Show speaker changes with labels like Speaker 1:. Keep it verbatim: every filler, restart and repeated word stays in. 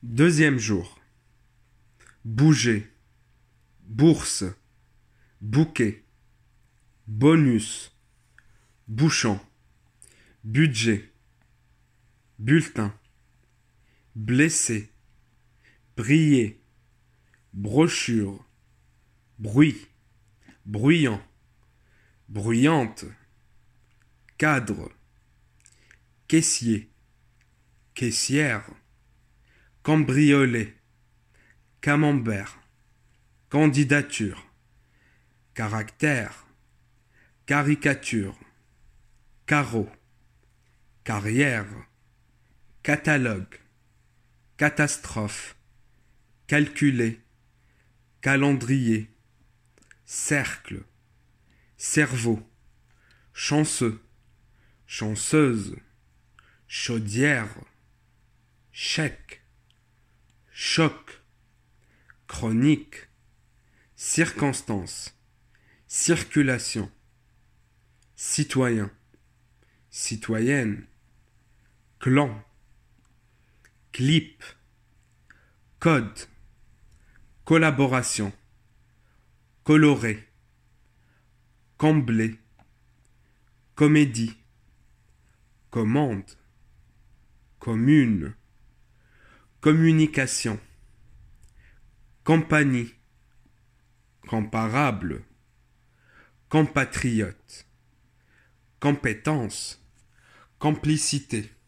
Speaker 1: Deuxième jour. Bouger, bourse, bouquet, bonus, bouchon, budget, bulletin, blessé, briller, brochure, bruit, bruyant, bruyante, cadre, caissier, caissière, cambriolet, camembert, candidature, caractère, caricature, carreau, carrière, catalogue, catastrophe, calculer, calendrier, cercle, cerveau, chanceux, chanceuse, chaudière, chèque, choc, chronique, circonstance, circulation, citoyen, citoyenne, clan, clip, code, collaboration, coloré, combler, comédie, commande, commune, communication, compagnie, comparable, compatriote, compétence, complicité.